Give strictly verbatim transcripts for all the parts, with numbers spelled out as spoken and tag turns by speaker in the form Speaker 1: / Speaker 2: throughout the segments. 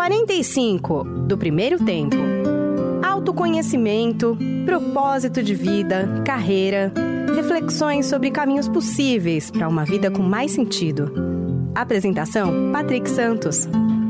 Speaker 1: quarenta e cinco, do primeiro tempo. Autoconhecimento, propósito de vida, carreira, reflexões sobre caminhos possíveis para uma vida com mais sentido. Apresentação, Patrick Santos.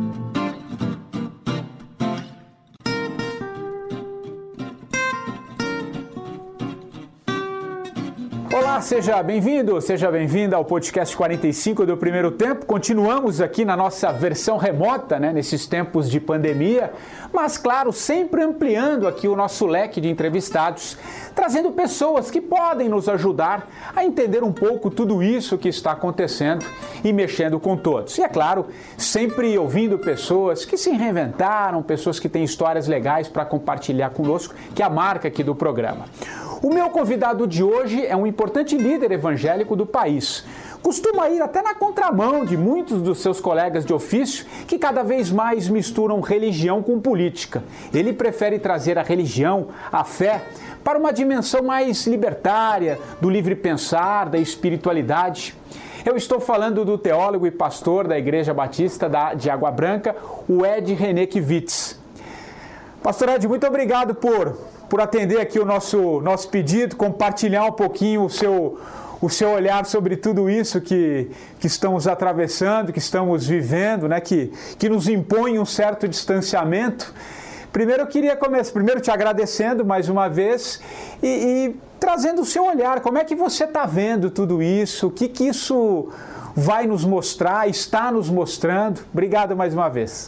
Speaker 2: Olá, seja bem-vindo, seja bem-vinda ao podcast quarenta e cinco do Primeiro Tempo. Continuamos aqui na nossa versão remota, né, nesses tempos de pandemia, mas, claro, sempre ampliando aqui o nosso leque de entrevistados, trazendo pessoas que podem nos ajudar a entender um pouco tudo isso que está acontecendo e mexendo com todos. E, é claro, sempre ouvindo pessoas que se reinventaram, pessoas que têm histórias legais para compartilhar conosco, que é a marca aqui do programa. O meu convidado de hoje é um importante líder evangélico do país. Costuma ir até na contramão de muitos dos seus colegas de ofício que cada vez mais misturam religião com política. Ele prefere trazer a religião, a fé, para uma dimensão mais libertária, do livre pensar, da espiritualidade. Eu estou falando do teólogo e pastor da Igreja Batista de Água Branca, o Ed René Kivitz. Pastor Ed, muito obrigado por... por atender aqui o nosso, nosso pedido, compartilhar um pouquinho o seu, o seu olhar sobre tudo isso que, que estamos atravessando, que estamos vivendo, né? que, que nos impõe um certo distanciamento. Primeiro eu queria começar, primeiro te agradecendo mais uma vez e, e trazendo o seu olhar, como é que você está vendo tudo isso, o que, que isso vai nos mostrar, está nos mostrando. Obrigado mais uma vez.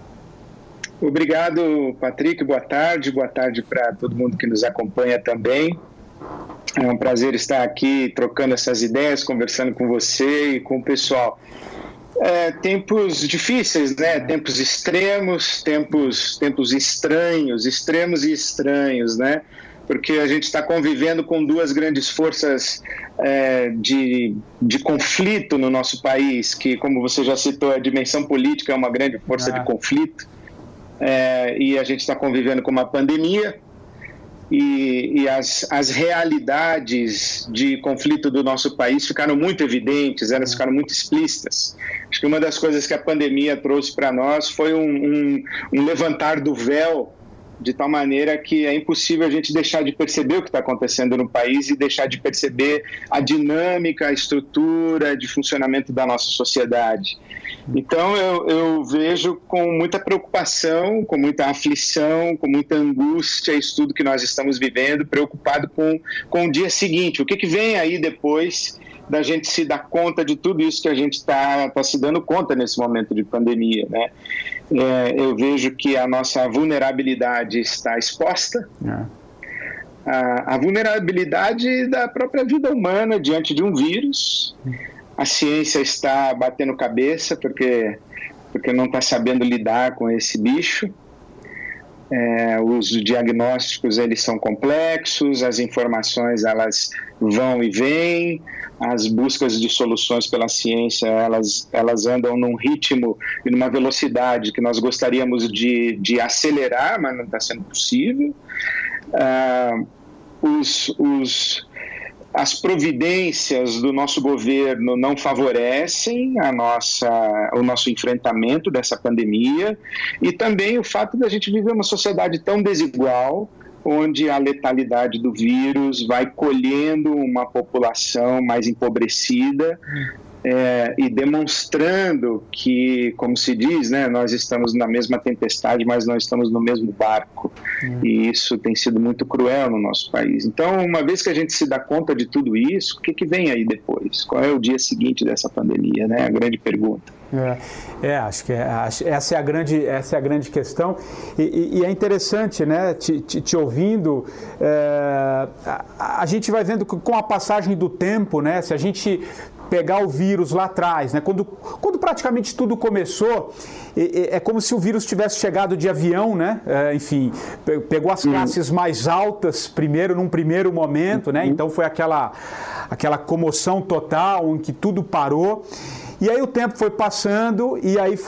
Speaker 3: Obrigado, Patrick. Boa tarde. Boa tarde para todo mundo que nos acompanha também. É um prazer estar aqui trocando essas ideias, conversando com você e com o pessoal. É, tempos difíceis, né? Tempos extremos, tempos, tempos estranhos, extremos e estranhos, né? Porque a gente está convivendo com duas grandes forças é, de, de conflito no nosso país, que, como você já citou, a dimensão política é uma grande força ah. de conflito. É, e a gente está convivendo com uma pandemia e, e as, as realidades de conflito do nosso país ficaram muito evidentes, elas ficaram muito explícitas. Acho que uma das coisas que a pandemia trouxe para nós foi um, um, um levantar do véu de tal maneira que é impossível a gente deixar de perceber o que está acontecendo no país e deixar de perceber a dinâmica, a estrutura de funcionamento da nossa sociedade. Então, eu, eu vejo com muita preocupação, com muita aflição, com muita angústia isso tudo que nós estamos vivendo, preocupado com, com o dia seguinte. O que, que vem aí depois da gente se dar conta de tudo isso que a gente está tá se dando conta nesse momento de pandemia, né? É, eu vejo que a nossa vulnerabilidade está exposta. É. A, a vulnerabilidade da própria vida humana diante de um vírus. A ciência está batendo cabeça porque, porque não está sabendo lidar com esse bicho. É, os diagnósticos eles são complexos, as informações elas vão e vêm, as buscas de soluções pela ciência elas, elas andam num ritmo e numa velocidade que nós gostaríamos de, de acelerar, mas não está sendo possível. Ah, os... os As providências do nosso governo não favorecem a nossa, o nosso enfrentamento dessa pandemia e também o fato da gente viver uma sociedade tão desigual, onde a letalidade do vírus vai colhendo uma população mais empobrecida é, e demonstrando que, como se diz, né, nós estamos na mesma tempestade, mas não estamos no mesmo barco. Uhum. E isso tem sido muito cruel no nosso país. Então, uma vez que a gente se dá conta de tudo isso, o que, que vem aí depois? Qual é o dia seguinte dessa pandemia, né? A grande pergunta.
Speaker 2: É, é acho que é, essa, é a grande, essa é a grande questão. E, e, e é interessante, né, te, te, te ouvindo, é, a, a gente vai vendo com a passagem do tempo, né, se a gente pegar o vírus lá atrás, né? Quando, quando praticamente tudo começou, é, é como se o vírus tivesse chegado de avião, né? É, enfim, pegou as classes mais altas primeiro, num primeiro momento, né? Então foi aquela, aquela comoção total em que tudo parou. E aí o tempo foi passando e aí foi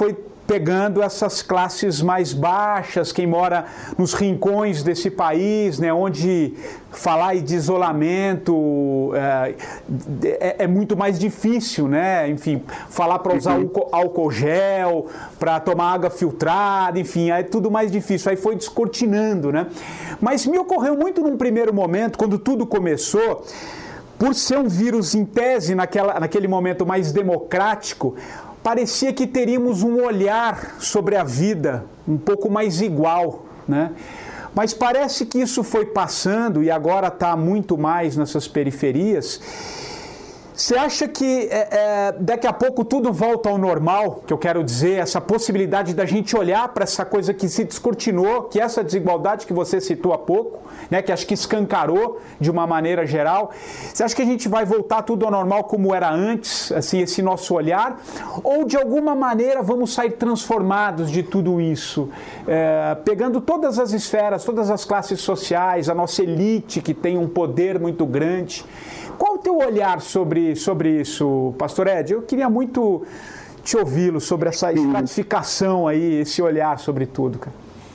Speaker 2: pegando essas classes mais baixas, quem mora nos rincões desse país, né, onde falar de isolamento é, é, é muito mais difícil, né? Enfim, falar para usar uhum. álcool gel, para tomar água filtrada, enfim, é tudo mais difícil. Aí foi descortinando, né? Mas me ocorreu muito num primeiro momento, quando tudo começou, por ser um vírus em tese, naquela, naquele momento mais democrático, parecia que teríamos um olhar sobre a vida um pouco mais igual, né? Mas parece que isso foi passando e agora está muito mais nessas periferias. Você acha que é, é, daqui a pouco tudo volta ao normal, que eu quero dizer, essa possibilidade da gente olhar para essa coisa que se descortinou, que essa desigualdade que você citou há pouco, né, que acho que escancarou de uma maneira geral, você acha que a gente vai voltar tudo ao normal como era antes, assim, esse nosso olhar, ou de alguma maneira vamos sair transformados de tudo isso, é, pegando todas as esferas, todas as classes sociais, a nossa elite que tem um poder muito grande? Qual o teu olhar sobre, sobre isso, Pastor Ed? Eu queria muito te ouvi-lo sobre essa estratificação aí, esse olhar sobre tudo, cara.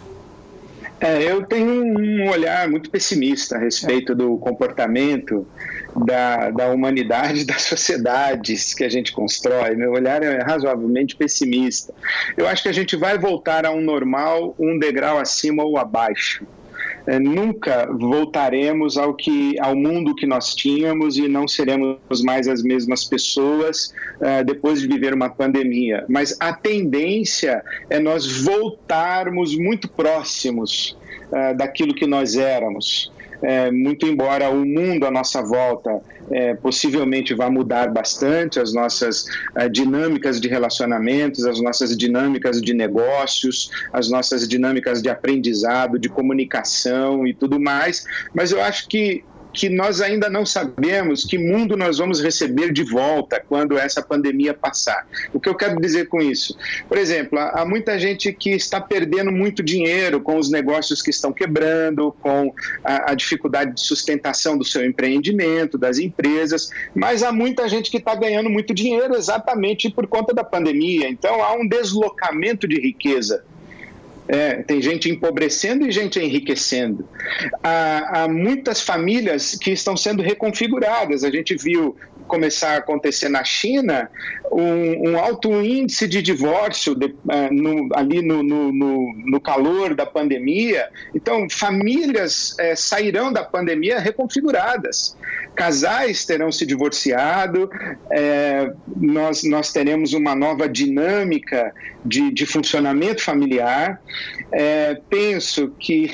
Speaker 3: É, eu tenho um olhar muito pessimista a respeito é. do comportamento da, da humanidade, das sociedades que a gente constrói. Meu olhar é razoavelmente pessimista. Eu acho que a gente vai voltar a um normal, um degrau acima ou abaixo. É, nunca voltaremos ao, que, ao mundo que nós tínhamos e não seremos mais as mesmas pessoas uh, depois de viver uma pandemia. Mas a tendência é nós voltarmos muito próximos uh, daquilo que nós éramos. É, muito embora o mundo à nossa volta é, possivelmente vá mudar bastante, as nossas é, dinâmicas de relacionamentos, as nossas dinâmicas de negócios, as nossas dinâmicas de aprendizado, de comunicação e tudo mais, mas eu acho que que nós ainda não sabemos que mundo nós vamos receber de volta quando essa pandemia passar. O que eu quero dizer com isso? Por exemplo, há muita gente que está perdendo muito dinheiro com os negócios que estão quebrando, com a, a dificuldade de sustentação do seu empreendimento, das empresas, mas há muita gente que está ganhando muito dinheiro exatamente por conta da pandemia. Então, há um deslocamento de riqueza. É, tem gente empobrecendo e gente enriquecendo. Há, há muitas famílias que estão sendo reconfiguradas. A gente viu começar a acontecer na China um, um alto índice de divórcio de, uh, no, ali no, no, no, no calor da pandemia. Então, famílias uh, sairão da pandemia reconfiguradas. Casais terão se divorciado, uh, nós, nós teremos uma nova dinâmica de, de funcionamento familiar. Uh, penso que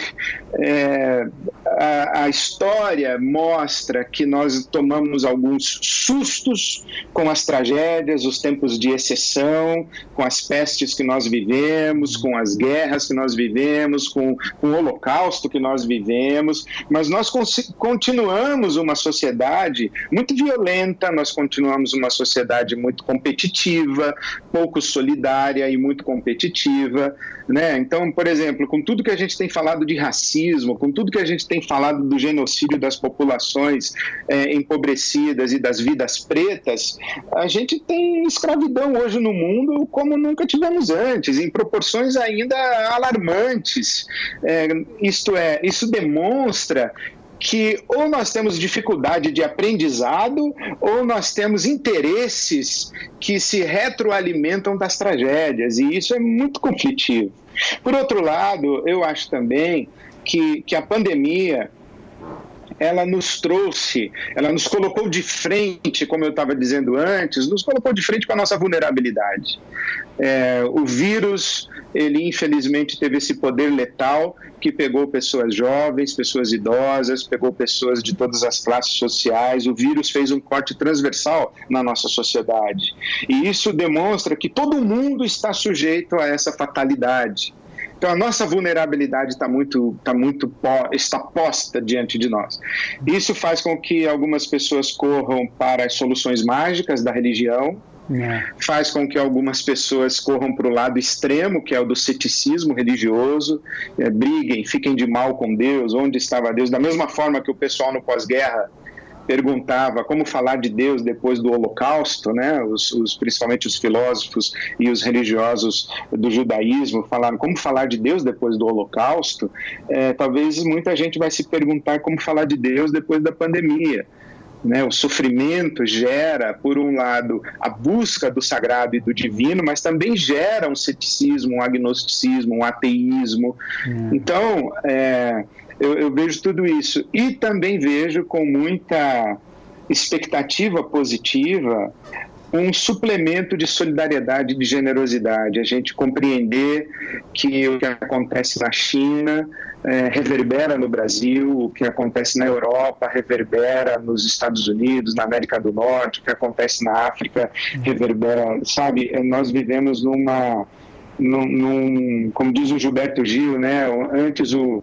Speaker 3: uh, a, a história mostra que nós tomamos alguns sustos com as tragédias, os tempos de exceção, com as pestes que nós vivemos, com as guerras que nós vivemos, com, com o holocausto que nós vivemos, mas nós continuamos uma sociedade muito violenta, nós continuamos uma sociedade muito competitiva, pouco solidária e muito competitiva, né? Então, por exemplo, com tudo que a gente tem falado de racismo, com tudo que a gente tem falado do genocídio das populações é, empobrecidas e das vidas pretas, a gente tem escravidão hoje no mundo como nunca tivemos antes, em proporções ainda alarmantes. É, isto é, isso demonstra que ou nós temos dificuldade de aprendizado ou nós temos interesses que se retroalimentam das tragédias, e isso é muito conflitivo. Por outro lado, eu acho também que, que a pandemia ela nos trouxe, ela nos colocou de frente, como eu estava dizendo antes, nos colocou de frente com a nossa vulnerabilidade. É, o vírus, ele infelizmente teve esse poder letal que pegou pessoas jovens, pessoas idosas, pegou pessoas de todas as classes sociais. O vírus fez um corte transversal na nossa sociedade. E isso demonstra que todo mundo está sujeito a essa fatalidade. Então, a nossa vulnerabilidade está muito, tá muito está posta diante de nós. Isso faz com que algumas pessoas corram para as soluções mágicas da religião, é. faz com que algumas pessoas corram para o lado extremo, que é o do ceticismo religioso, é, briguem, fiquem de mal com Deus, onde estava Deus, da mesma forma que o pessoal no pós-guerra perguntava como falar de Deus depois do Holocausto, né? Os, os, principalmente os filósofos e os religiosos do judaísmo falaram como falar de Deus depois do Holocausto. É, talvez muita gente vai se perguntar como falar de Deus depois da pandemia. Né, o sofrimento gera, por um lado, a busca do sagrado e do divino, mas também gera um ceticismo, um agnosticismo, um ateísmo. Hum. Então, é, eu, eu vejo tudo isso. E também vejo com muita expectativa positiva um suplemento de solidariedade e de generosidade, a gente compreender que o que acontece na China é, reverbera no Brasil, o que acontece na Europa reverbera nos Estados Unidos, na América do Norte, o que acontece na África reverbera, sabe, nós vivemos numa, num, num como diz o Gilberto Gil, né, antes o,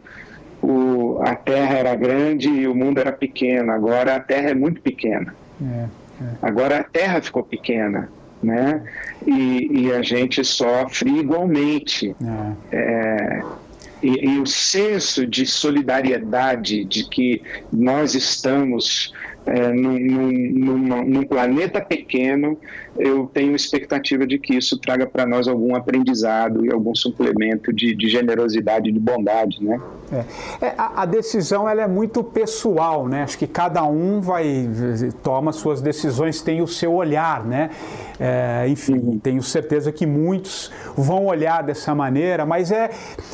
Speaker 3: o, a Terra era grande e o mundo era pequeno, agora a Terra é muito pequena. É. Agora a Terra ficou pequena, né? E, e a gente sofre igualmente. É. É, e, e o senso de solidariedade, de que nós estamos é, num, num, num planeta pequeno, eu tenho expectativa de que isso traga para nós algum aprendizado e algum suplemento de, de generosidade e de bondade, né?
Speaker 2: É. É, a, a decisão ela é muito pessoal, né? Acho que cada um vai toma suas decisões, tem o seu olhar, né? É, enfim, tenho certeza que muitos vão olhar dessa maneira, mas é,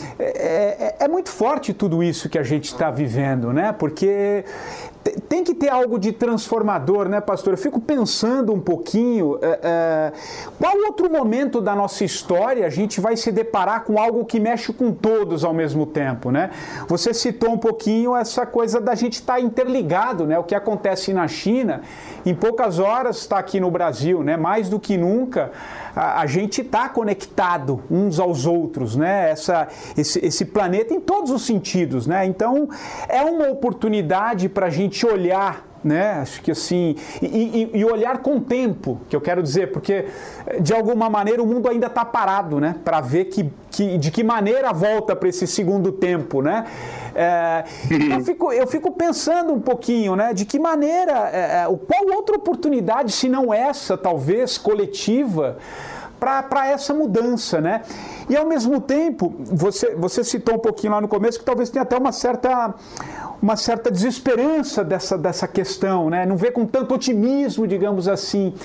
Speaker 2: é, é muito forte tudo isso que a gente está vivendo, né? Porque tem que ter algo de transformador, né, pastor? Eu fico pensando um pouquinho, é, é, qual outro momento da nossa história a gente vai se deparar com algo que mexe com todos ao mesmo tempo, né? Você citou um pouquinho essa coisa da gente estar interligado, né? O que acontece na China, em poucas horas está aqui no Brasil, né? Mais do que nunca, a, a gente está conectado uns aos outros, né? Essa, esse, esse planeta em todos os sentidos, né? Então, é uma oportunidade para a gente olhar, né? Acho que assim, e, e, e olhar com tempo, que eu quero dizer, porque de alguma maneira o mundo ainda está parado, né? Para ver que, que, de que maneira volta para esse segundo tempo, né? É, eu, fico, eu fico pensando um pouquinho, né? De que maneira, é, qual outra oportunidade, se não essa, talvez, coletiva, para essa mudança, né? E ao mesmo tempo, você, você citou um pouquinho lá no começo que talvez tenha até uma certa, uma certa desesperança dessa, dessa questão, né? Não vê com tanto otimismo, digamos assim.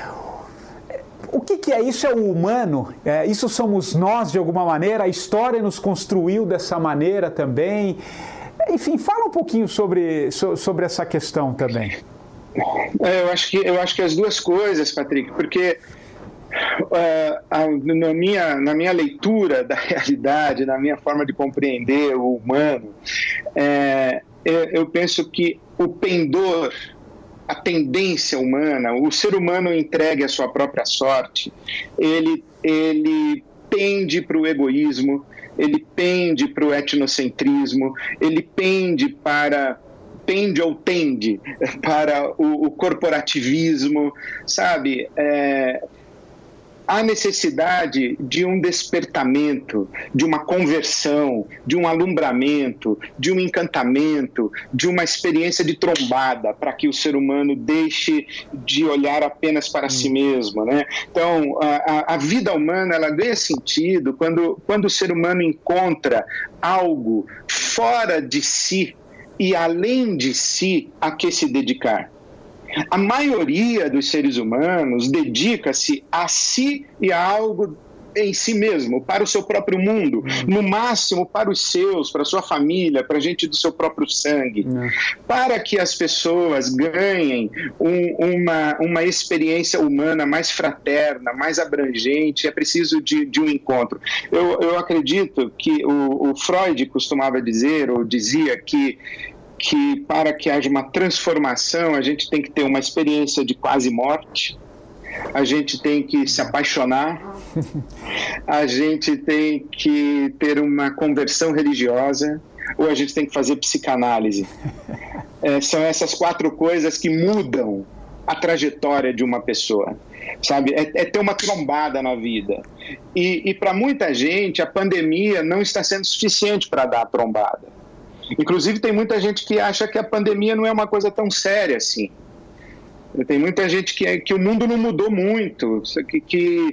Speaker 2: O que, que é isso? É o humano? É, isso somos nós, de alguma maneira? A história nos construiu dessa maneira também? Enfim, fala um pouquinho sobre, sobre essa questão também.
Speaker 3: É, eu acho que, eu acho que as duas coisas, Patrick, porque Uh, a, na, minha, na minha leitura da realidade, na minha forma de compreender o humano, é, eu, eu penso que o pendor, a tendência humana, o ser humano entregue à sua própria sorte, ele, ele pende para o egoísmo, ele pende para o etnocentrismo, ele pende para... pende ou tende para o, o corporativismo, sabe? É, há necessidade de um despertamento, de uma conversão, de um alumbramento, de um encantamento, de uma experiência de trombada, para que o ser humano deixe de olhar apenas para hum. si mesmo, né? Então, a, a vida humana, ela ganha sentido quando, quando o ser humano encontra algo fora de si e além de si a que se dedicar. A maioria dos seres humanos dedica-se a si e a algo em si mesmo, para o seu próprio mundo, no máximo para os seus, para a sua família, para a gente do seu próprio sangue, Não. para que as pessoas ganhem um, uma, uma experiência humana mais fraterna, mais abrangente. É preciso de, de um encontro. Eu, eu acredito que o, o Freud costumava dizer, ou dizia que que para que haja uma transformação, a gente tem que ter uma experiência de quase morte, a gente tem que se apaixonar, a gente tem que ter uma conversão religiosa, ou a gente tem que fazer psicanálise. É, são essas quatro coisas que mudam a trajetória de uma pessoa, sabe? É, é ter uma trombada na vida. E, e para muita gente, a pandemia não está sendo suficiente para dar a trombada. Inclusive, tem muita gente que acha que a pandemia não é uma coisa tão séria assim. Tem muita gente que, que o mundo não mudou muito, que... que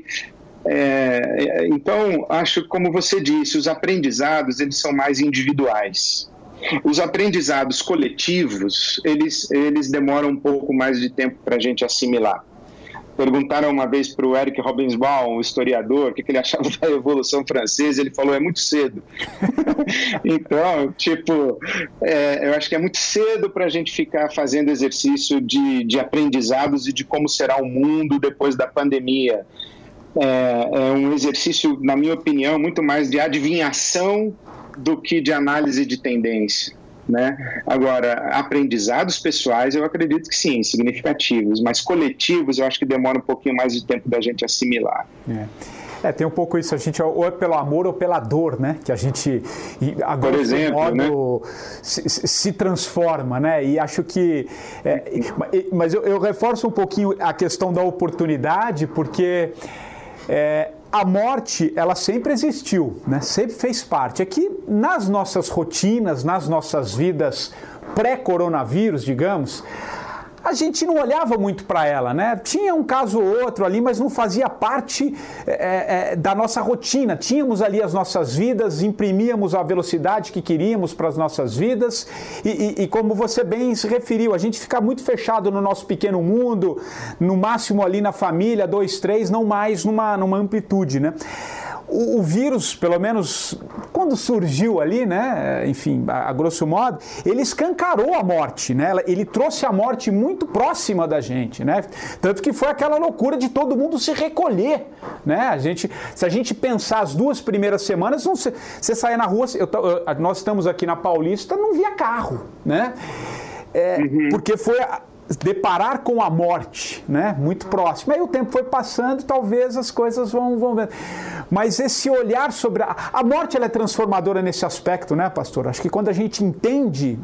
Speaker 3: é, então, acho, como você disse, os aprendizados, eles são mais individuais. Os aprendizados coletivos, eles, eles demoram um pouco mais de tempo para a gente assimilar. Perguntaram uma vez para o Eric Hobsbawm, o historiador, o que, que ele achava da Revolução Francesa, ele falou, é muito cedo. Então, tipo, é, eu acho que é muito cedo para a gente ficar fazendo exercício de, de aprendizados e de como será o mundo depois da pandemia. É, é um exercício, na minha opinião, muito mais de adivinhação do que de análise de tendência, né? Agora, aprendizados pessoais, eu acredito que sim, significativos, mas coletivos eu acho que demora um pouquinho mais de tempo da gente assimilar.
Speaker 2: É. É, tem um pouco isso, a gente ou é pelo amor ou pela dor, né? Que a gente, agora,
Speaker 3: por exemplo,
Speaker 2: modo,
Speaker 3: né?
Speaker 2: se, se transforma, né? E acho que... É, mas eu, eu reforço um pouquinho a questão da oportunidade, porque... É, a morte, ela sempre existiu, né? Sempre fez parte. Aqui, nas nossas rotinas, nas nossas vidas pré-coronavírus, digamos, a gente não olhava muito para ela, né? Tinha um caso ou outro ali, mas não fazia parte é, é, da nossa rotina. Tínhamos ali as nossas vidas, imprimíamos a velocidade que queríamos para as nossas vidas e, e, e como você bem se referiu, a gente fica muito fechado no nosso pequeno mundo, no máximo ali na família, dois, três, não mais numa, numa amplitude, né? O, o vírus, pelo menos quando surgiu ali, né, enfim, a, a grosso modo, ele escancarou a morte, né, ele trouxe a morte muito próxima da gente, né, tanto que foi aquela loucura de todo mundo se recolher, né, a gente, se a gente pensar as duas primeiras semanas, não, você, você sair na rua, eu, eu, nós estamos aqui na Paulista, não via carro, né, é, uhum. Porque foi... A, deparar com a morte, né? Muito próximo. Aí o tempo foi passando, talvez as coisas vão, vão vendo. Mas esse olhar sobre... A, a morte, ela é transformadora nesse aspecto, né, pastor? Acho que quando a gente entende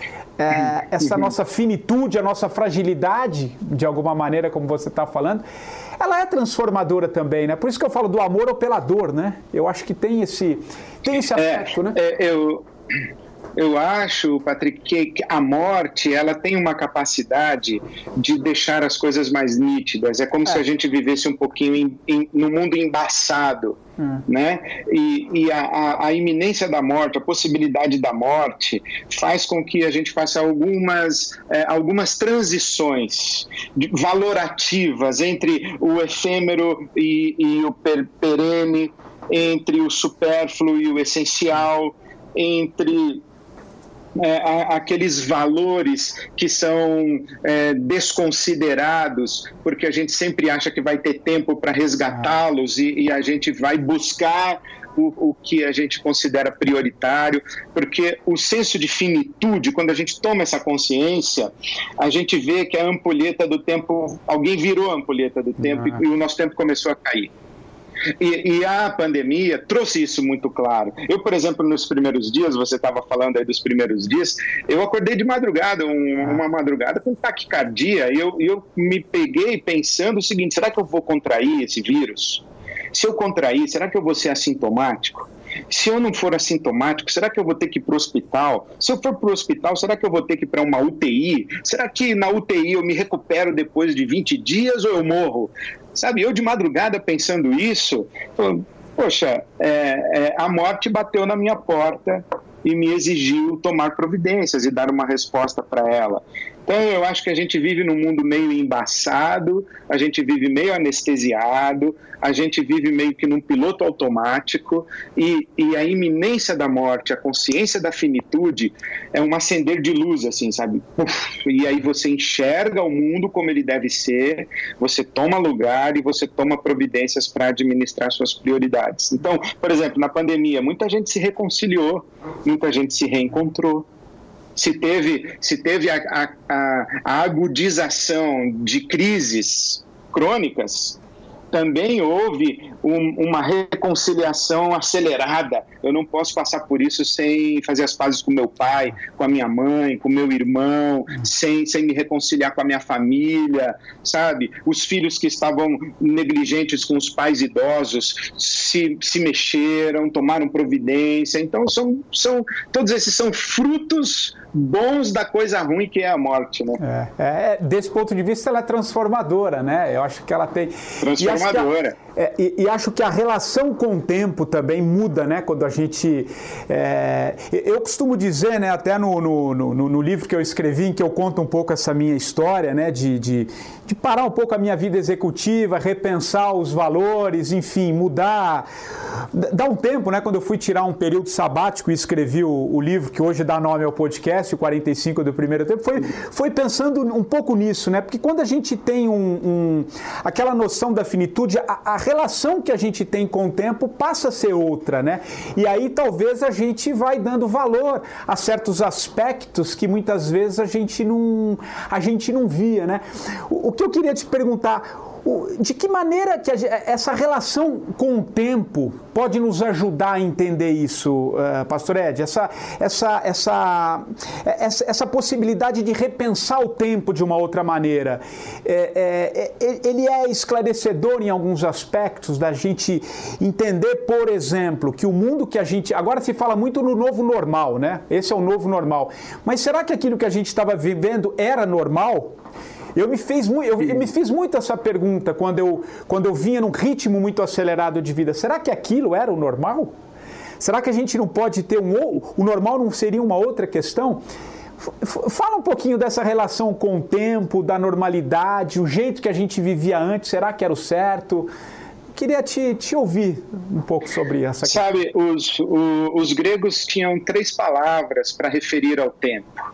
Speaker 2: é, essa nossa finitude, a nossa fragilidade, de alguma maneira, como você está falando, ela é transformadora também, né? Por isso que eu falo do amor ou pela dor, né? Eu acho que tem esse, tem esse aspecto,
Speaker 3: é,
Speaker 2: né?
Speaker 3: É, eu... Eu acho, Patrick, que a morte, ela tem uma capacidade de deixar as coisas mais nítidas. É como é. se a gente vivesse um pouquinho em, em, no mundo embaçado, hum. né? E, e a, a, a iminência da morte, a possibilidade da morte, faz com que a gente faça algumas, é, algumas transições valorativas entre o efêmero e, e o per, perene, entre o supérfluo e o essencial, entre... É, aqueles valores que são é, desconsiderados, porque a gente sempre acha que vai ter tempo para resgatá-los e, e a gente vai buscar o, o que a gente considera prioritário, porque o senso de finitude, quando a gente toma essa consciência, a gente vê que a ampulheta do tempo, alguém virou a ampulheta do tempo ah. e, e o nosso tempo começou a cair. E, e a pandemia trouxe isso muito claro. Eu, por exemplo, nos primeiros dias, você estava falando aí dos primeiros dias, eu acordei de madrugada, um, uma madrugada com taquicardia, e eu, eu me peguei pensando o seguinte, será que eu vou contrair esse vírus? Se eu contrair, será que eu vou ser assintomático? Se eu não for assintomático, será que eu vou ter que ir para o hospital? Se eu for para o hospital, será que eu vou ter que ir para uma U T I? Será que na U T I eu me recupero depois de vinte dias ou eu morro? Sabe, eu de madrugada pensando isso, poxa, é, é, a morte bateu na minha porta e me exigiu tomar providências e dar uma resposta para ela. Então, eu acho que a gente vive num mundo meio embaçado, a gente vive meio anestesiado, a gente vive meio que num piloto automático e, e a iminência da morte, a consciência da finitude é um acender de luz, assim, sabe? Uf, e aí você enxerga o mundo como ele deve ser, você toma lugar e você toma providências para administrar suas prioridades. Então, por exemplo, na pandemia, muita gente se reconciliou, muita gente se reencontrou. Se teve, se teve a, a, a agudização de crises crônicas, também houve um, uma reconciliação acelerada. Eu não posso passar por isso sem fazer as pazes com meu pai, com a minha mãe, com meu irmão, sem, sem me reconciliar com a minha família, sabe? Os filhos que estavam negligentes com os pais idosos se, se mexeram, tomaram providência. Então, são, são, todos esses são frutos bons da coisa ruim que é a morte, né?
Speaker 2: É, é, desse ponto de vista, ela é transformadora, né? Eu acho que ela tem...
Speaker 3: Transformadora.
Speaker 2: E acho que a, é, e, e acho que a relação com o tempo também muda, né? Quando a gente... É, eu costumo dizer, né? Até no, no, no, no livro que eu escrevi, em que eu conto um pouco essa minha história, né? De, de, de parar um pouco a minha vida executiva, repensar os valores, enfim, mudar... Dá um tempo, né? Quando eu fui tirar um período sabático e escrevi o, o livro que hoje dá nome ao podcast, o quarenta e cinco do primeiro tempo, foi, foi pensando um pouco nisso, né? Porque quando a gente tem um, um, aquela noção da finitude, a, a relação que a gente tem com o tempo passa a ser outra, né? E aí talvez a gente vai dando valor a certos aspectos que muitas vezes a gente não, a gente não via, né? O, o que eu queria te perguntar... De que maneira que a, essa relação com o tempo pode nos ajudar a entender isso, uh, Pastor Ed? Essa, essa, essa, essa, essa possibilidade de repensar o tempo de uma outra maneira. É, é, ele é esclarecedor em alguns aspectos da gente entender, por exemplo, que o mundo que a gente... Agora se fala muito no novo normal, né? Esse é o novo normal. Mas será que aquilo que a gente estava vivendo era normal? Eu me, fiz, eu, eu me fiz muito essa pergunta quando eu, quando eu vinha num ritmo muito acelerado de vida. Será que aquilo era o normal? Será que a gente não pode ter um... O normal não seria uma outra questão? Fala um pouquinho dessa relação com o tempo, da normalidade, o jeito que a gente vivia antes, será que era o certo? Queria te, te ouvir um pouco sobre essa questão.
Speaker 3: Sabe, os, o, os gregos tinham três palavras para referir ao tempo.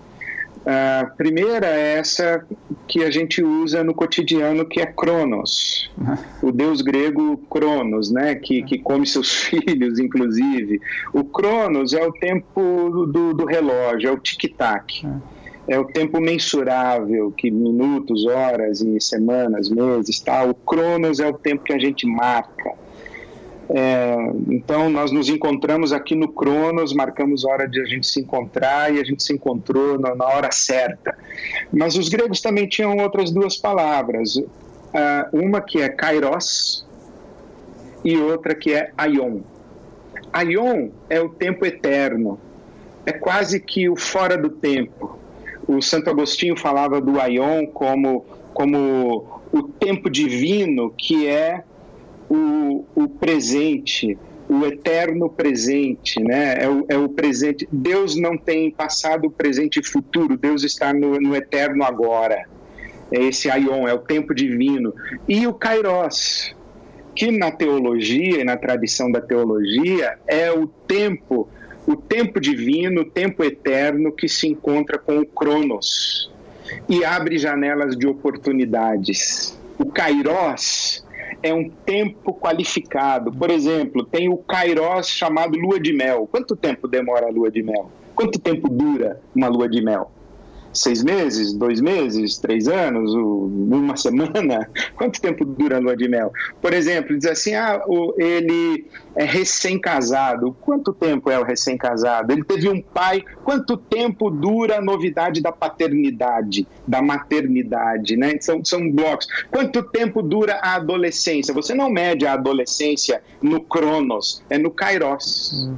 Speaker 3: A primeira é essa que a gente usa no cotidiano, que é Cronos, o deus grego Cronos, né? que, que come seus filhos, inclusive. O Cronos é o tempo do, do relógio, é o tic-tac, é o tempo mensurável, que minutos, horas e semanas, meses, tal. O Cronos é o tempo que a gente marca. É, então nós nos encontramos aqui no Cronos, marcamos a hora de a gente se encontrar e a gente se encontrou na, na hora certa. Mas os gregos também tinham outras duas palavras, uh, uma que é kairos e outra que é aion. Aion é o tempo eterno, é quase que o fora do tempo. O Santo Agostinho falava do aion como, como o tempo divino, que é O, o presente, o eterno presente, né? É o, é o presente. Deus não tem passado, presente e futuro. Deus está no, no eterno agora. É esse aion, é o tempo divino. E o kairos, que na teologia e na tradição da teologia é o tempo, o tempo divino, o tempo eterno que se encontra com o Cronos e abre janelas de oportunidades. O kairos é um tempo qualificado. Por exemplo, tem o kairos chamado lua de mel. Quanto tempo demora a lua de mel? Quanto tempo dura uma lua de mel? Seis meses? Dois meses? Três anos? Uma semana? Quanto tempo dura a lua de mel? Por exemplo, diz assim, ah, ele é recém-casado. Quanto tempo é o recém-casado? Ele teve um pai. Quanto tempo dura a novidade da paternidade, da maternidade, né? São, são blocos. Quanto tempo dura a adolescência? Você não mede a adolescência no Cronos, é no Kairos. Hum.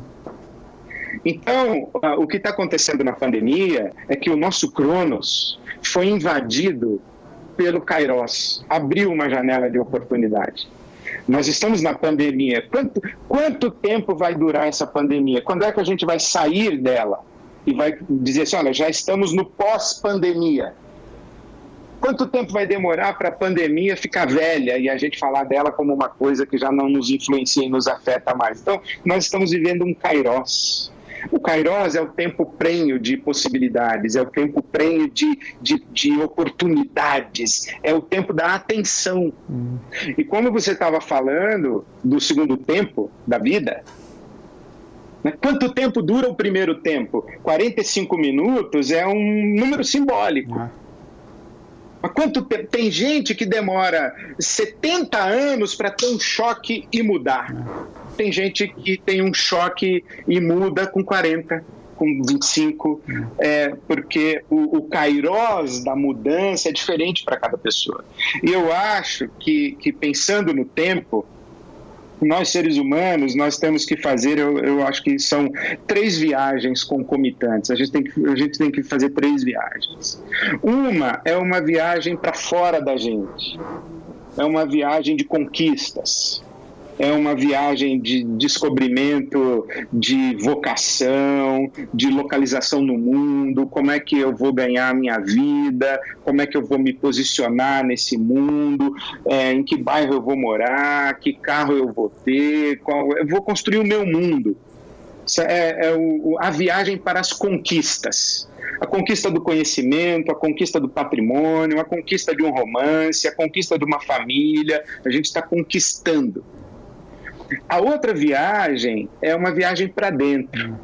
Speaker 3: Então, o que está acontecendo na pandemia é que o nosso Cronos foi invadido pelo Kairos, abriu uma janela de oportunidade. Nós estamos na pandemia. Quanto, quanto tempo vai durar essa pandemia? Quando é que a gente vai sair dela? E vai dizer assim, olha, já estamos no pós-pandemia. Quanto tempo vai demorar para a pandemia ficar velha e a gente falar dela como uma coisa que já não nos influencia e nos afeta mais? Então, nós estamos vivendo um Kairos. O Kairos é o tempo prenho de possibilidades, é o tempo prenho de, de, de oportunidades, é o tempo da atenção. Hum. E como você estava falando do segundo tempo da vida, né? Quanto tempo dura o primeiro tempo? quarenta e cinco minutos é um número simbólico. Ah. Mas quanto te... Tem gente que demora setenta anos para ter um choque e mudar. Tem gente que tem um choque e muda com quarenta, com vinte e cinco, é, porque o, o kairós da mudança é diferente para cada pessoa. E eu acho que, que pensando no tempo, nós seres humanos, nós temos que fazer, eu, eu acho que são três viagens concomitantes. A gente tem que, a gente tem que fazer três viagens. Uma é uma viagem para fora da gente. É uma viagem de conquistas. É uma viagem de descobrimento, de vocação, de localização no mundo, como é que eu vou ganhar a minha vida, como é que eu vou me posicionar nesse mundo, é, em que bairro eu vou morar, que carro eu vou ter, qual, eu vou construir o meu mundo. É, é o, a viagem para as conquistas. A conquista do conhecimento, a conquista do patrimônio, a conquista de um romance, a conquista de uma família. A gente está conquistando. A outra viagem é uma viagem para dentro,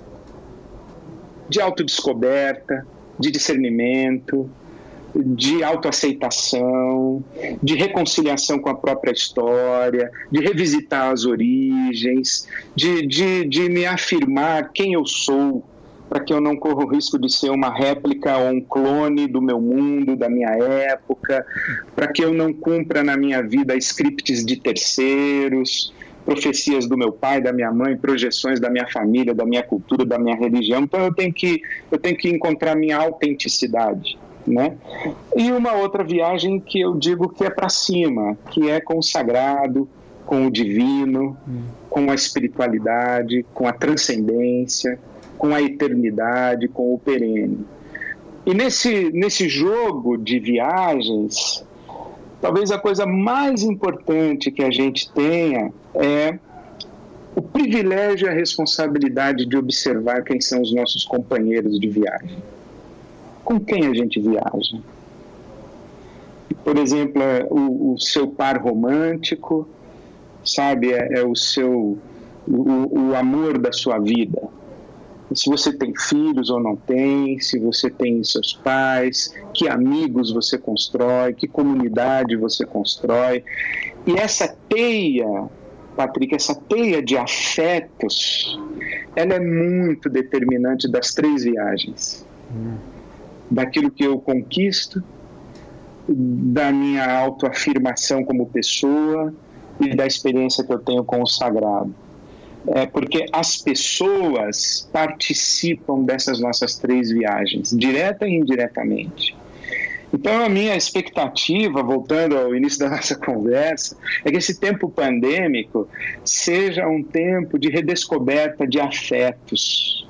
Speaker 3: de autodescoberta, de discernimento, de autoaceitação, de reconciliação com a própria história, de revisitar as origens, de, de, de me afirmar quem eu sou, para que eu não corra o risco de ser uma réplica ou um clone do meu mundo, da minha época, para que eu não cumpra na minha vida scripts de terceiros, profecias do meu pai, da minha mãe, projeções da minha família, da minha cultura, da minha religião. Então eu tenho que, eu tenho que encontrar minha autenticidade, né? E uma outra viagem que eu digo que é para cima, que é com o sagrado, com o divino, hum. com a espiritualidade, com a transcendência, com a eternidade, com o perene. E nesse, nesse jogo de viagens, talvez a coisa mais importante que a gente tenha é o privilégio e a responsabilidade de observar quem são os nossos companheiros de viagem. Com quem a gente viaja? Por exemplo, é o, o seu par romântico, sabe? É, é o seu, o, o amor da sua vida. Se você tem filhos ou não tem, se você tem seus pais, que amigos você constrói, que comunidade você constrói. E essa teia, Patrick, essa teia de afetos, ela é muito determinante das três viagens. Hum. Daquilo que eu conquisto, da minha autoafirmação como pessoa e da experiência que eu tenho com o sagrado. É porque as pessoas participam dessas nossas três viagens, direta e indiretamente. Então, a minha expectativa, voltando ao início da nossa conversa, é que esse tempo pandêmico seja um tempo de redescoberta de afetos,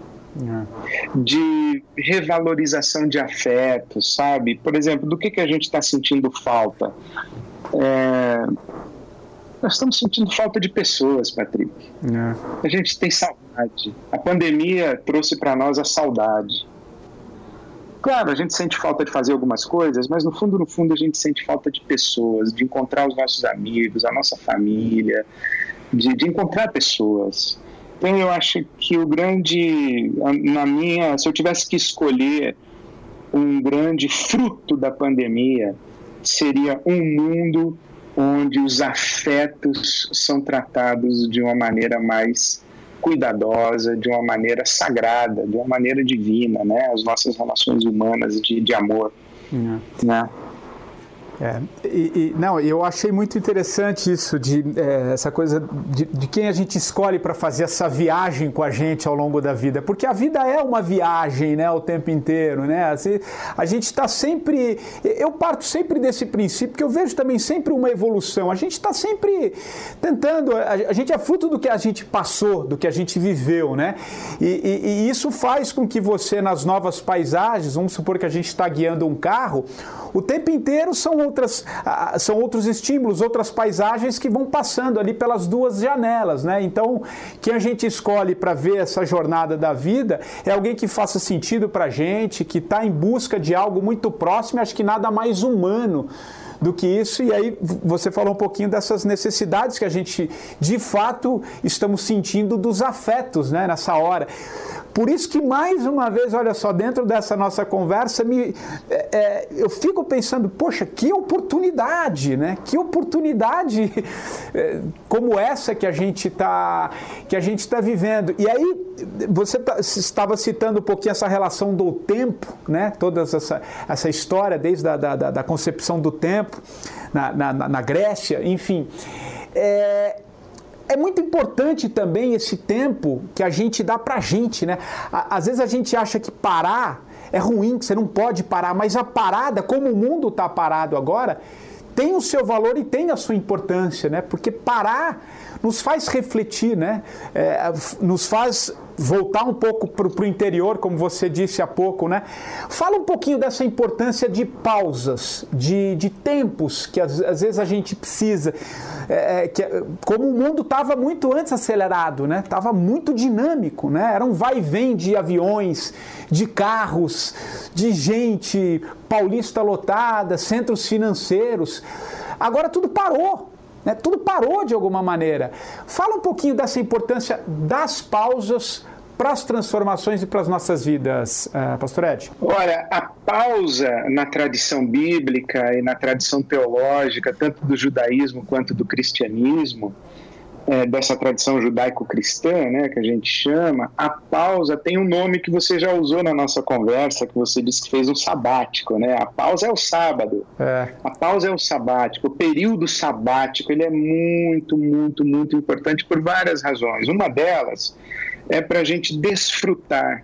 Speaker 3: é. de revalorização de afetos, sabe? Por exemplo, do que, que a gente está sentindo falta? É... Nós estamos sentindo falta de pessoas, Patrick. É. A gente tem saudade. A pandemia trouxe para nós a saudade. Claro, a gente sente falta de fazer algumas coisas, mas no fundo, no fundo, a gente sente falta de pessoas, de encontrar os nossos amigos, a nossa família, de, de encontrar pessoas. Então, eu acho que o grande, na minha, se eu tivesse que escolher um grande fruto da pandemia, seria um mundo onde os afetos são tratados de uma maneira mais cuidadosa, de uma maneira sagrada, de uma maneira divina, né? As nossas relações humanas de, de amor, uhum. né?
Speaker 2: É, e, e, não, eu achei muito interessante isso, de, é, essa coisa de, de quem a gente escolhe para fazer essa viagem com a gente ao longo da vida, porque a vida é uma viagem, né, o tempo inteiro, né, assim, a gente está sempre, eu parto sempre desse princípio, que eu vejo também sempre uma evolução, a gente está sempre tentando, a, a gente é fruto do que a gente passou, do que a gente viveu, né, e, e, e isso faz com que você, nas novas paisagens, vamos supor que a gente está guiando um carro, o tempo inteiro são outras, são outros estímulos, outras paisagens que vão passando ali pelas duas janelas, né? Então, quem a gente escolhe para ver essa jornada da vida é alguém que faça sentido para a gente, que está em busca de algo muito próximo, acho que nada mais humano do que isso. E aí você falou um pouquinho dessas necessidades que a gente, de fato, estamos sentindo dos afetos, né, nessa hora. Por isso que, mais uma vez, olha só, dentro dessa nossa conversa, me, é, é, eu fico pensando, poxa, que oportunidade, né? Que oportunidade é, como essa que a gente está que a gente está vivendo. E aí, você tá, estava citando um pouquinho essa relação do tempo, né? Toda essa, essa história, desde a da, da, da concepção do tempo, na, na, na Grécia, enfim. É, É muito importante também esse tempo que a gente dá pra gente, né? Às vezes a gente acha que parar é ruim, que você não pode parar, mas a parada, como o mundo está parado agora, tem o seu valor e tem a sua importância, né? Porque parar nos faz refletir, né? É, nos faz voltar um pouco para o interior, como você disse há pouco, né? Fala um pouquinho dessa importância de pausas, de, de tempos que às, às vezes a gente precisa. É, que, como o mundo estava muito antes acelerado, né? Estava muito dinâmico, né? Era um vai e vem de aviões, de carros, de gente, Paulista lotada, centros financeiros. Agora tudo parou. Né? Tudo parou de alguma maneira. Fala um pouquinho dessa importância das pausas para as transformações e para as nossas vidas, uh, Pastor Ed.
Speaker 3: Olha, a pausa na tradição bíblica e na tradição teológica, tanto do judaísmo quanto do cristianismo, é, dessa tradição judaico-cristã, né, que a gente chama, a pausa tem um nome que você já usou na nossa conversa, que você disse que fez um sabático, né? A pausa é o sábado. É. A pausa é o sabático. O período sabático, ele é muito, muito, muito importante por várias razões. Uma delas é para a gente desfrutar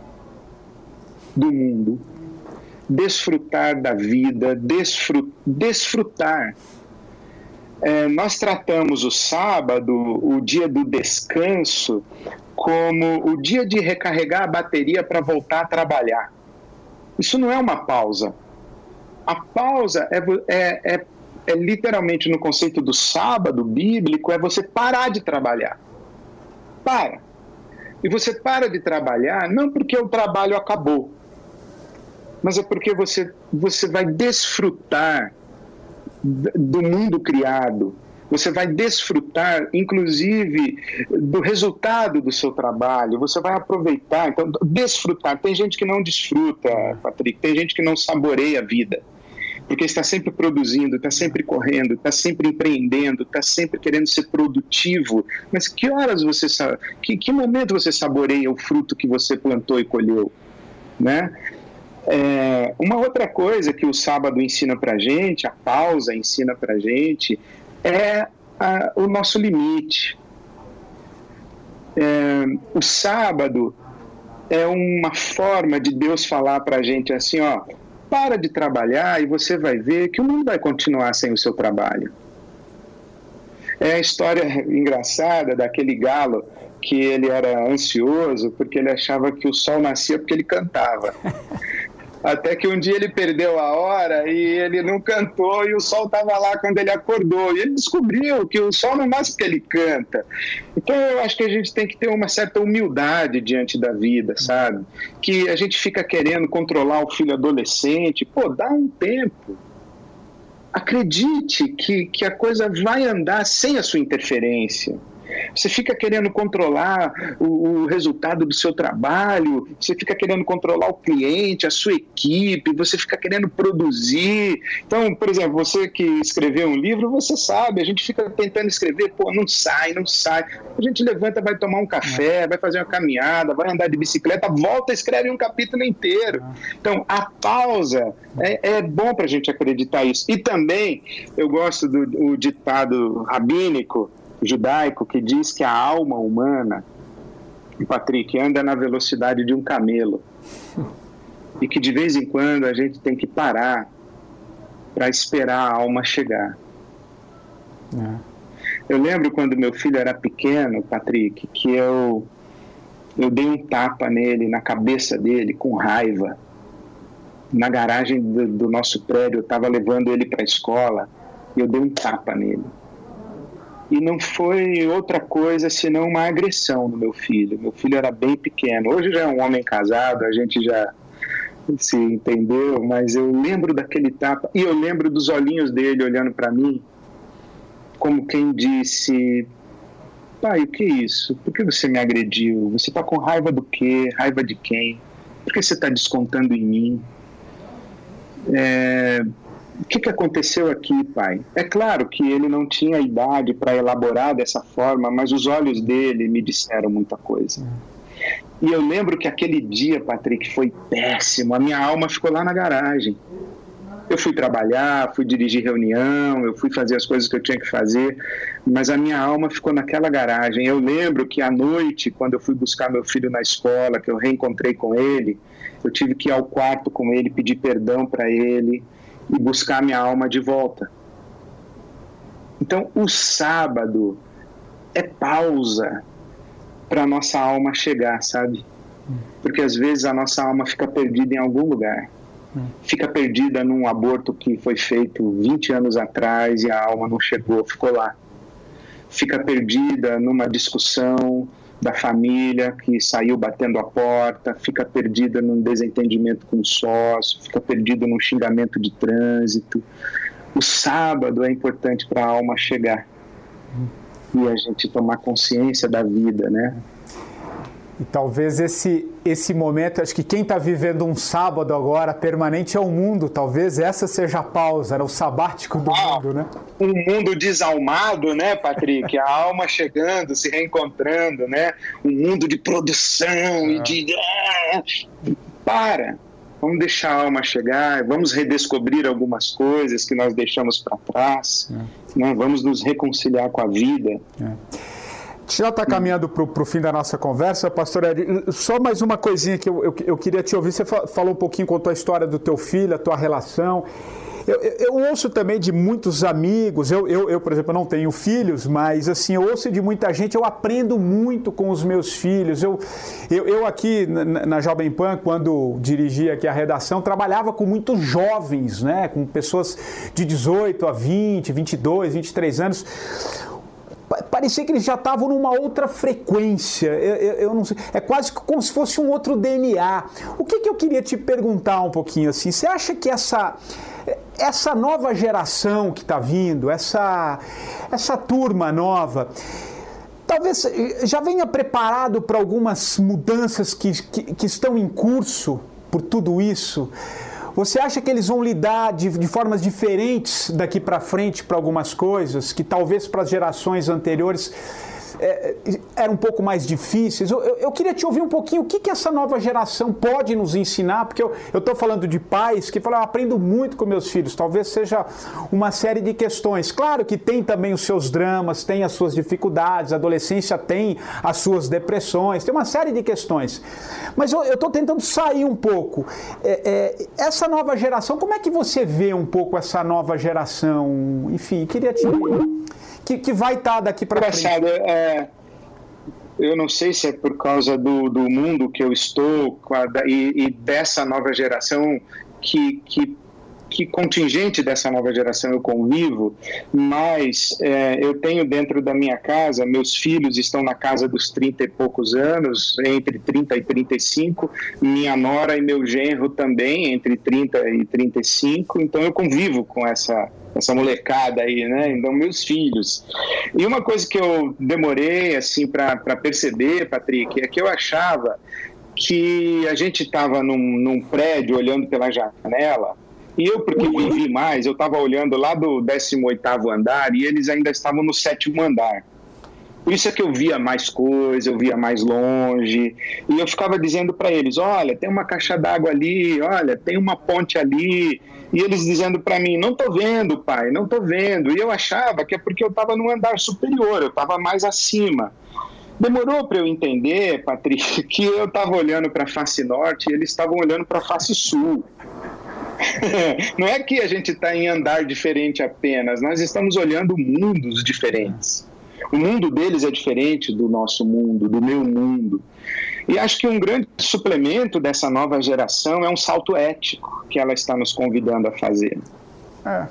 Speaker 3: do mundo, desfrutar da vida, desfrutar. desfrutar. É, nós tratamos o sábado, o dia do descanso, como o dia de recarregar a bateria para voltar a trabalhar. Isso não é uma pausa. A pausa é, é, é, é literalmente, no conceito do sábado bíblico, é você parar de trabalhar. Para. E você para de trabalhar não porque o trabalho acabou, mas é porque você, você vai desfrutar do mundo criado, você vai desfrutar, inclusive, do resultado do seu trabalho, você vai aproveitar, então, desfrutar. Tem gente que não desfruta, Patrick, tem gente que não saboreia a vida, porque está sempre produzindo, está sempre correndo, está sempre empreendendo, está sempre querendo ser produtivo, mas que horas você sabe, que, que momento você saboreia o fruto que você plantou e colheu, né? É, uma outra coisa que o sábado ensina pra gente, a pausa ensina pra gente, é a, o nosso limite. É, o sábado é uma forma de Deus falar pra gente assim, ó, para de trabalhar e você vai ver que o mundo vai continuar sem o seu trabalho. É a história engraçada daquele galo que ele era ansioso porque ele achava que o sol nascia porque ele cantava. Até que um dia ele perdeu a hora e ele não cantou e o sol estava lá quando ele acordou. E ele descobriu que o sol não nasce porque ele canta. Então eu acho que a gente tem que ter uma certa humildade diante da vida, sabe? Que a gente fica querendo controlar o filho adolescente. Pô, dá um tempo. Acredite que, que a coisa vai andar sem a sua interferência. Você fica querendo controlar o, o resultado do seu trabalho, você fica querendo controlar o cliente, a sua equipe, você fica querendo produzir. Então, por exemplo, você que escreveu um livro, você sabe, a gente fica tentando escrever, pô, não sai, não sai. A gente levanta, vai tomar um café, vai fazer uma caminhada, vai andar de bicicleta, volta e escreve um capítulo inteiro. Então, a pausa é, é bom para a gente acreditar isso. E também, eu gosto do, do ditado rabínico, judaico, que diz que a alma humana, Patrick, anda na velocidade de um camelo e que de vez em quando a gente tem que parar para esperar a alma chegar. É. Eu lembro quando meu filho era pequeno, Patrick, que eu, eu dei um tapa nele, na cabeça dele, com raiva. Na garagem do, do nosso prédio, eu estava levando ele para a escola e eu dei um tapa nele. E não foi outra coisa senão uma agressão no meu filho. Meu filho era bem pequeno. Hoje já é um homem casado, a gente já se entendeu, mas eu lembro daquele tapa e eu lembro dos olhinhos dele olhando para mim, como quem disse: pai, o que é isso? Por que você me agrediu? Você está com raiva do quê? Raiva de quem? Por que você está descontando em mim? É... O que, que aconteceu aqui, pai? É claro que ele não tinha idade para elaborar dessa forma, mas os olhos dele me disseram muita coisa. E eu lembro que aquele dia, Patrick, foi péssimo. A minha alma ficou lá na garagem. Eu fui trabalhar, fui dirigir reunião, eu fui fazer as coisas que eu tinha que fazer, mas a minha alma ficou naquela garagem. Eu lembro que à noite, quando eu fui buscar meu filho na escola, que eu reencontrei com ele, eu tive que ir ao quarto com ele, pedir perdão para ele e buscar minha alma de volta. Então, o sábado é pausa para a nossa alma chegar, sabe? Porque às vezes a nossa alma fica perdida em algum lugar. Fica perdida num aborto que foi feito vinte anos atrás e a alma não chegou, ficou lá. Fica perdida numa discussão da família que saiu batendo a porta, fica perdida num desentendimento com o sócio, fica perdida num xingamento de trânsito. O sábado é importante para a alma chegar e a gente tomar consciência da vida, né?
Speaker 2: E talvez esse, esse momento, acho que quem está vivendo um sábado agora permanente é o mundo, talvez essa seja a pausa, era o sabático do ah, mundo, né?
Speaker 3: Um mundo desalmado, né, Patrick? A alma chegando, se reencontrando, né? Um mundo de produção ah. e de... Para! Vamos deixar a alma chegar, vamos redescobrir algumas coisas que nós deixamos para trás, é. né? Vamos nos reconciliar com a vida.
Speaker 2: É. Já está caminhando para o fim da nossa conversa, pastor Ed. Só mais uma coisinha que eu, eu, eu queria te ouvir. Você falou um pouquinho, contou a história do teu filho, a tua relação. Eu, eu, eu ouço também de muitos amigos, eu, eu, eu, por exemplo, não tenho filhos, mas assim, eu ouço de muita gente, eu aprendo muito com os meus filhos. Eu, eu, eu aqui na, na Jovem Pan, quando dirigia aqui a redação, trabalhava com muitos jovens, né? Com pessoas de dezoito a vinte, vinte e dois, vinte e três anos. Parecia que eles já estavam numa outra frequência, eu, eu, eu não sei, é quase como se fosse um outro D N A. O que, que eu queria te perguntar um pouquinho assim, você acha que essa, essa nova geração que está vindo, essa, essa turma nova, talvez já venha preparado para algumas mudanças que, que, que estão em curso por tudo isso? Você acha que eles vão lidar de, de formas diferentes daqui para frente para algumas coisas, que talvez para as gerações anteriores é, eram um pouco mais difíceis? Eu, eu, eu queria te ouvir um pouquinho, o que, que essa nova geração pode nos ensinar? Porque eu estou falando de pais que falam, eu aprendo muito com meus filhos, talvez seja uma série de questões. Claro que tem também os seus dramas, tem as suas dificuldades, a adolescência tem as suas depressões, tem uma série de questões. Mas eu estou tentando sair um pouco. É, é, essa nova geração, como é que você vê um pouco essa nova geração? Enfim, queria te... Que, que vai estar daqui para frente?
Speaker 3: É, eu não sei se é por causa do, do mundo que eu estou e, e dessa nova geração que... que que contingente dessa nova geração eu convivo, mas é, eu tenho dentro da minha casa, meus filhos estão na casa dos trinta e poucos anos, entre trinta e trinta e cinco, minha nora e meu genro também, entre trinta e trinta e cinco, então eu convivo com essa, essa molecada aí, né? Então, meus filhos. E uma coisa que eu demorei, assim, para perceber, Patrick, é que eu achava que a gente estava num, num prédio olhando pela janela. E eu, porque vivi mais, eu estava olhando lá do décimo oitavo andar e eles ainda estavam no sétimo andar. Por isso é que eu via mais coisa, eu via mais longe. E eu ficava dizendo para eles, olha, tem uma caixa d'água ali, olha, tem uma ponte ali. E eles dizendo para mim, não estou vendo, pai, não estou vendo. E eu achava que é porque eu estava no andar superior, eu estava mais acima. Demorou para eu entender, Patrícia, que eu estava olhando para a face norte e eles estavam olhando para a face sul. Não é que a gente está em andar diferente apenas, nós estamos olhando mundos diferentes. O mundo deles é diferente do nosso mundo, do meu mundo. E acho que um grande suplemento dessa nova geração é um salto ético que ela está nos convidando a fazer. É.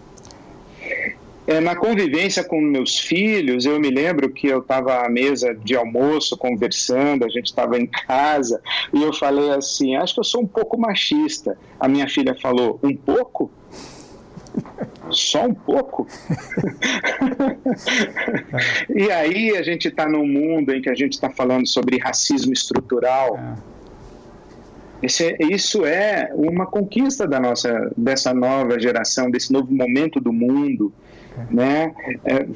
Speaker 3: É, na convivência com meus filhos, eu me lembro que eu estava à mesa de almoço conversando, a gente estava em casa, e eu falei assim, acho que eu sou um pouco machista. A minha filha falou, um pouco? Só um pouco? E aí a gente está num mundo em que a gente está falando sobre racismo estrutural. Esse, isso é uma conquista da nossa, dessa nova geração, desse novo momento do mundo, né? É,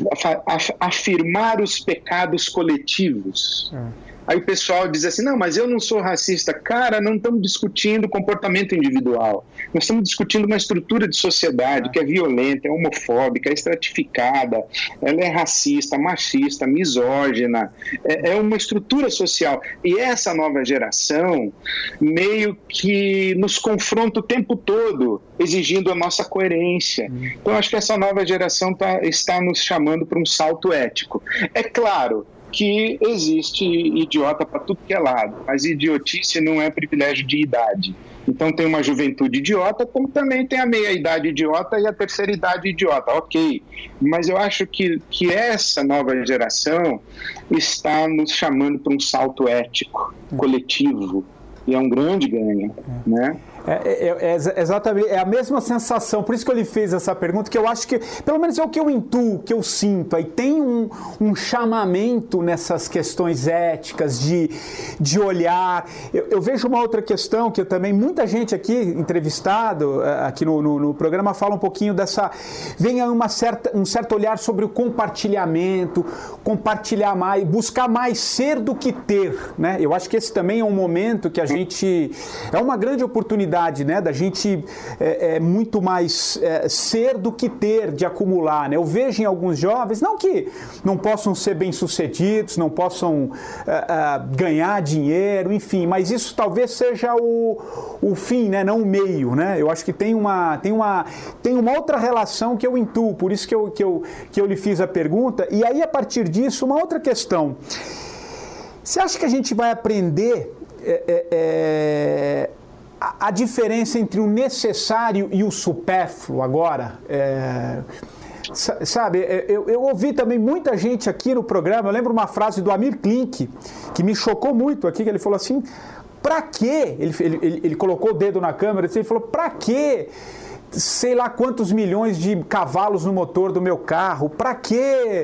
Speaker 3: afirmar os pecados coletivos. Aí o pessoal diz assim, não, mas eu não sou racista. Cara, não estamos discutindo comportamento individual. Nós estamos discutindo uma estrutura de sociedade que é violenta, é homofóbica, é estratificada, ela é racista, machista, misógina. É, é uma estrutura social. E essa nova geração meio que nos confronta o tempo todo, exigindo a nossa coerência. Então, acho que essa nova geração tá, está nos chamando para um salto ético. É claro que existe idiota para tudo que é lado, mas idiotice não é privilégio de idade. Então tem uma juventude idiota, como também tem a meia-idade idiota e a terceira-idade idiota, ok. Mas eu acho que, que essa nova geração está nos chamando para um salto ético, coletivo, e é um grande ganho, né?
Speaker 2: É, é, é, exatamente, é a mesma sensação, por isso que eu lhe fiz essa pergunta, que eu acho que, pelo menos é o que eu intuo, que eu sinto, aí tem um, um chamamento nessas questões éticas, de, de olhar. Eu, eu vejo uma outra questão que eu também, muita gente aqui, entrevistado, aqui no, no, no programa, fala um pouquinho dessa, vem uma certa, um certo olhar sobre o compartilhamento, compartilhar mais, buscar mais ser do que ter, né? Eu acho que esse também é um momento que a gente, é uma grande oportunidade, né, da gente é, é, muito mais é, ser do que ter, de acumular, né? Eu vejo em alguns jovens, não que não possam ser bem-sucedidos, não possam é, é, ganhar dinheiro, enfim, mas isso talvez seja o, o fim, né, não o meio, né? Eu acho que tem uma, tem uma, tem uma outra relação que eu intuo, por isso que eu, que, eu, que eu lhe fiz a pergunta, e aí a partir disso, uma outra questão. Você acha que a gente vai aprender é, é, é, a diferença entre o necessário e o supérfluo agora? É, sabe, eu, eu ouvi também muita gente aqui no programa, eu lembro uma frase do Amir Klink, que me chocou muito aqui, que ele falou assim, pra quê? Ele, ele, ele colocou o dedo na câmera e ele falou, pra quê? Sei lá quantos milhões de cavalos no motor do meu carro, para que é,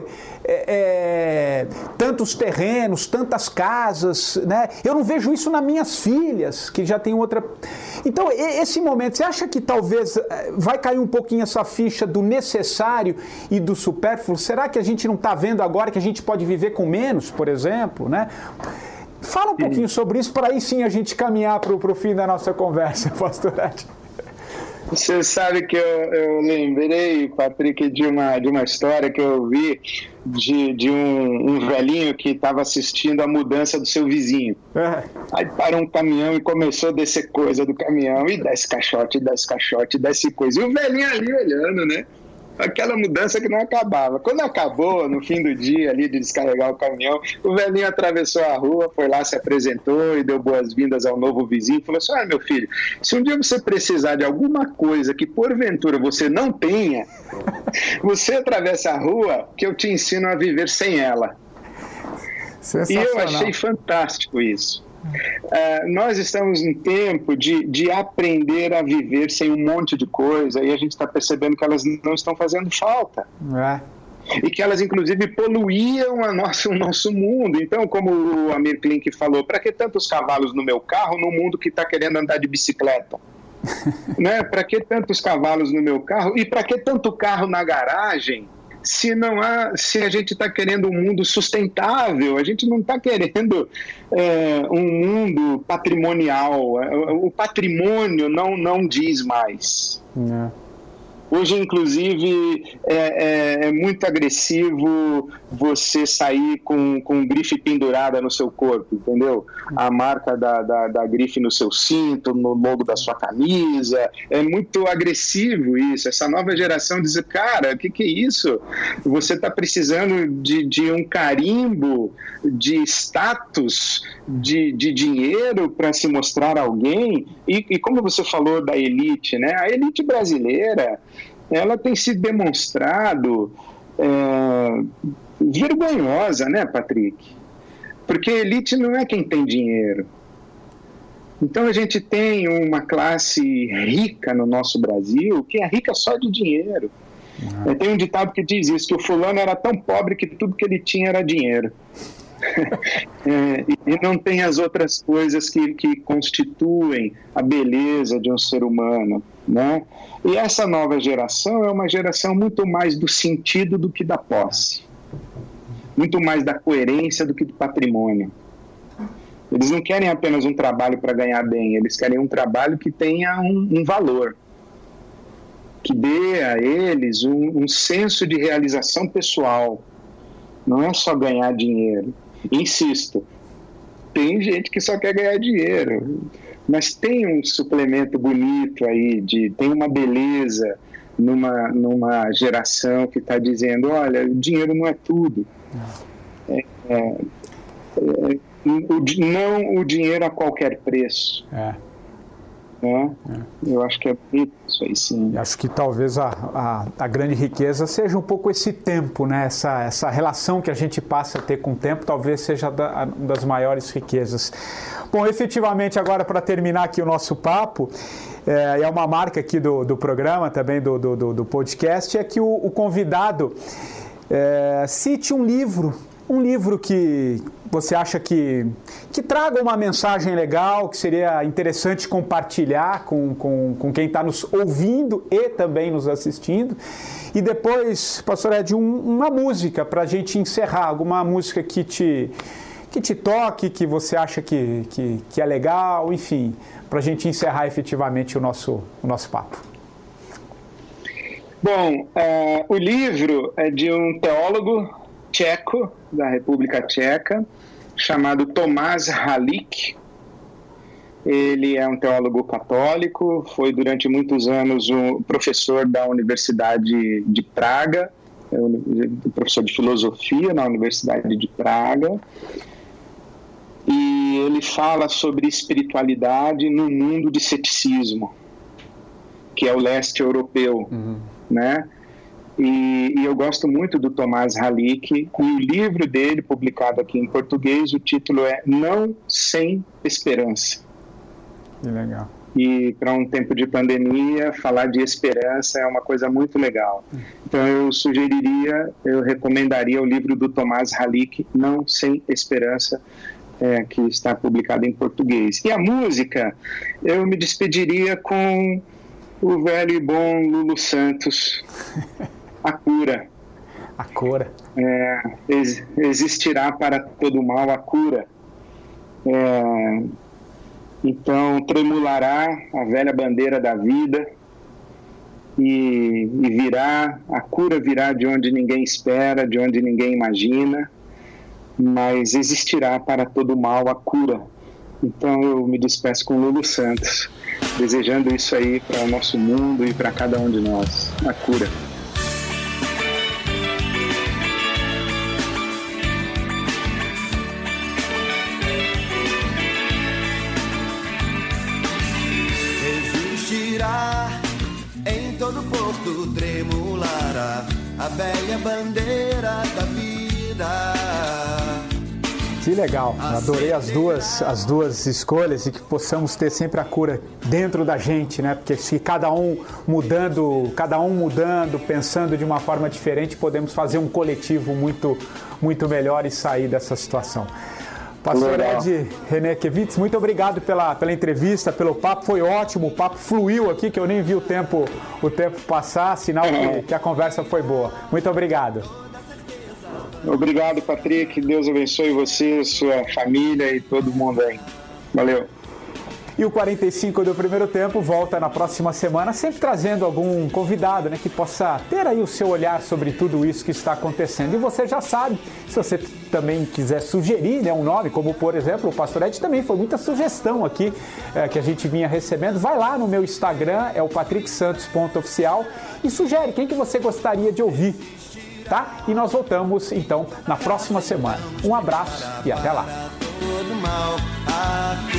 Speaker 2: é, tantos terrenos, tantas casas, né? Eu não vejo isso nas minhas filhas, que já tem outra... Então, esse momento, você acha que talvez vai cair um pouquinho essa ficha do necessário e do supérfluo? Será que a gente não está vendo agora que a gente pode viver com menos, por exemplo, né? Fala um pouquinho sobre isso, para aí sim a gente caminhar para o fim da nossa conversa, pastor Ed.
Speaker 3: Você sabe que eu, eu lembrei, Patrick, de uma, de uma história que eu vi de, de um, um velhinho que estava assistindo a mudança do seu vizinho. É. Aí parou um caminhão e começou a descer coisa do caminhão, e desce caixote, desce caixote, desce coisa. E o velhinho ali olhando, né? Aquela mudança que não acabava. Quando acabou, no fim do dia ali de descarregar o caminhão, o velhinho atravessou a rua, foi lá, se apresentou e deu boas-vindas ao novo vizinho. Falou assim, olha, meu filho, se um dia você precisar de alguma coisa que porventura você não tenha, você atravessa a rua que eu te ensino a viver sem ela. E eu achei fantástico isso. Uh, nós estamos em tempo de, de aprender a viver sem um monte de coisa, e a gente está percebendo que elas não estão fazendo falta. É. E que elas, inclusive, poluíam a nosso, o nosso mundo. Então, como o Amir Klink falou, para que tantos cavalos no meu carro no mundo que está querendo andar de bicicleta? Né? Para que tantos cavalos no meu carro? E para que tanto carro na garagem? Se não há, se a gente está querendo um mundo sustentável, a gente não está querendo é, um mundo patrimonial. O patrimônio não, não diz mais. Não. Hoje, inclusive, é, é, é muito agressivo você sair com, com grife pendurada no seu corpo, entendeu? A marca da, da, da grife no seu cinto, no logo da sua camisa. É muito agressivo isso. Essa nova geração diz, cara, o que, que é isso? Você está precisando de, de um carimbo, de status, de, de dinheiro para se mostrar alguém? E, e como você falou da elite, né? A elite brasileira, ela tem se demonstrado é, vergonhosa, né, Patrick? Porque a elite não é quem tem dinheiro. Então a gente tem uma classe rica no nosso Brasil, que é rica só de dinheiro. Uhum. Tem um ditado que diz isso, que o fulano era tão pobre que tudo que ele tinha era dinheiro. é, e não tem as outras coisas que, que constituem a beleza de um ser humano, né? E essa nova geração é uma geração muito mais do sentido do que da posse, muito mais da coerência do que do patrimônio. Eles não querem apenas um trabalho para ganhar bem, eles querem um trabalho que tenha um, um valor, que dê a eles um, um senso de realização pessoal. Não é só ganhar dinheiro. Insisto, tem gente que só quer ganhar dinheiro, mas tem um suplemento bonito aí, de, tem uma beleza numa, numa geração que está dizendo, olha, o dinheiro não é tudo. É, é, é, o, não o dinheiro a qualquer preço. É. É, é. Eu acho que é isso aí, sim.
Speaker 2: Acho que talvez a, a, a grande riqueza seja um pouco esse tempo, né? Essa, essa relação que a gente passa a ter com o tempo, talvez seja da, uma das maiores riquezas. Bom, efetivamente, agora para terminar aqui o nosso papo, é, é uma marca aqui do, do programa, também do, do, do podcast, é que o, o convidado é, cite um livro, um livro que você acha que, que traga uma mensagem legal, que seria interessante compartilhar com, com, com quem está nos ouvindo e também nos assistindo. E depois, pastor Ed, um, uma música para a gente encerrar, alguma música que te, que te toque, que você acha que, que, que é legal, enfim, para a gente encerrar efetivamente o nosso, o nosso papo.
Speaker 3: Bom, uh, o livro é de um teólogo tcheco, da República Tcheca, chamado Tomáš Halík. Ele é um teólogo católico, foi durante muitos anos um professor da Universidade de Praga, professor de filosofia na Universidade de Praga, e ele fala sobre espiritualidade no mundo de ceticismo, que é o leste europeu, uhum. né? E, e eu gosto muito do Tomáš Halík, e o livro dele, publicado aqui em português, o título é Não Sem Esperança.
Speaker 2: Que legal.
Speaker 3: E para um tempo de pandemia, falar de esperança é uma coisa muito legal. Então eu sugeriria, eu recomendaria o livro do Tomáš Halík, Não Sem Esperança, é, que está publicado em português. E a música, eu me despediria com o velho e bom Lulu Santos, A Cura.
Speaker 2: A Cura.
Speaker 3: É, ex- existirá para todo mal a cura. É, então, tremulará a velha bandeira da vida e, e virá, a cura virá de onde ninguém espera, de onde ninguém imagina, mas existirá para todo mal a cura. Então, eu me despeço com Lulu Santos, desejando isso aí para o nosso mundo e para cada um de nós, a cura.
Speaker 4: Em todo porto tremulará a velha bandeira da vida.
Speaker 2: Que legal, adorei as duas, as duas escolhas e que possamos ter sempre a cura dentro da gente, né? Porque se cada um mudando, cada um mudando, pensando de uma forma diferente, podemos fazer um coletivo muito, muito melhor e sair dessa situação. Pastor Ed Renekiewicz, muito obrigado pela, pela entrevista, pelo papo, foi ótimo, o papo fluiu aqui, que eu nem vi o tempo, o tempo passar, sinal que, que a conversa foi boa. Muito obrigado.
Speaker 3: Obrigado, Patrick, Deus abençoe você, sua família e todo mundo aí. Valeu.
Speaker 2: E o quarenta e cinco do Primeiro Tempo volta na próxima semana, sempre trazendo algum convidado, né, que possa ter aí o seu olhar sobre tudo isso que está acontecendo. E você já sabe, se você também quiser sugerir, né, um nome, como por exemplo o Pastor Ed, também foi muita sugestão aqui é, que a gente vinha recebendo. Vai lá no meu Instagram, é o patrick santos ponto oficial, e sugere quem que você gostaria de ouvir, tá? E nós voltamos então na próxima semana. Um abraço e até lá.